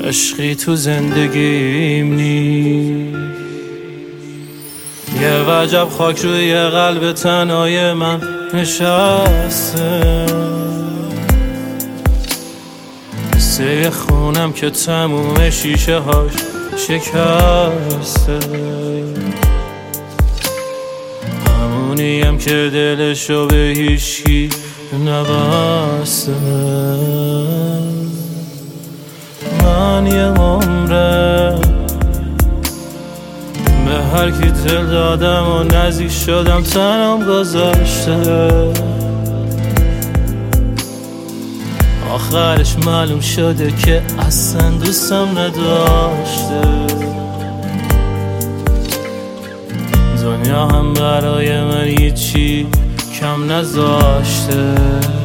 عشقی تو زندگیم نیست. یه وجب خاک روی قلب تنهای من نشسته، سه خونم که تموم شیشه هاش شکسته، همونیم که دلشو به هیچکی نبسته. من یه عمره به هر کی دل دادم و نزدیک شدم تنم گذاشته، آخرش معلوم شده که اصلا دوستم نداشته. دنیا هم برای من هیچی کم نذاشته،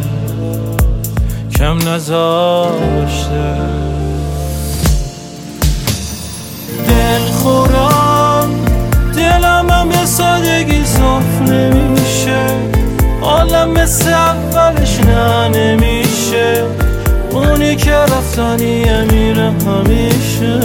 کم نذاشته. دل خورم دلم هم به سادگی صاف نمیشه، عالم مثل اولش نه نمیشه، اونی که رفتنیه میره همیشه.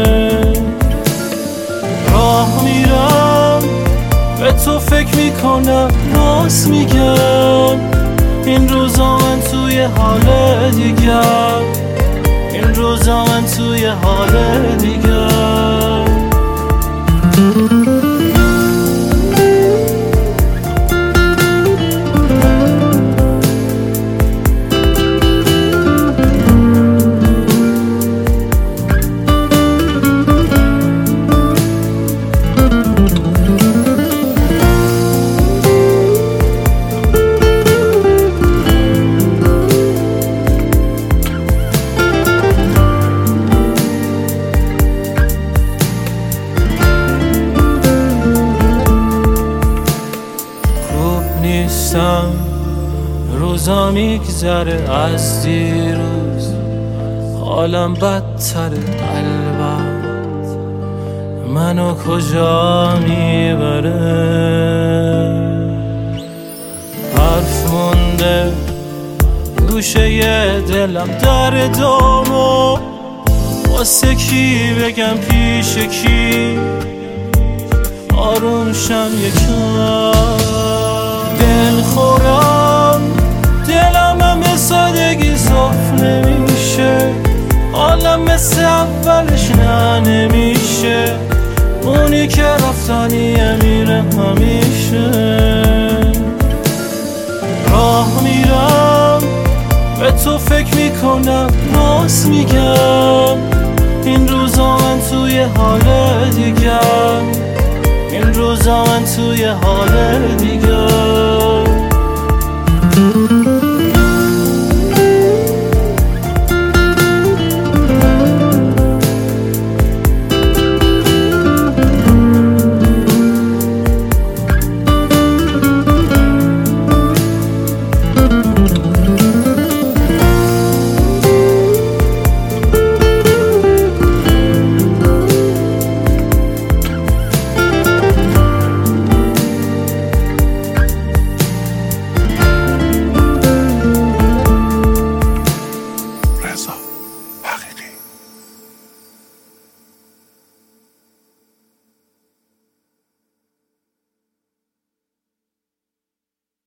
راه میرم به تو فکر میکنم راست میگم، این روزا من توی حال دیگر، این روزا من توی حال دیگر. نیستم روزا میگذره از دیروز، حالم بدتره قلبم منو کجا میبره. حرف مونده گوشه ی دلم در دامو، واسه کی بگم پیش کی آروم شم یکم. دل خورم دلم هم به سادگی صاف نمیشه، عالم مثل اولش نه نمیشه، اونی که رفتنیه میره همیشه. راه میرم به تو فکر میکنم راست میگم، این روزا من توی حال دیگر، این روزا من توی حال دیگر.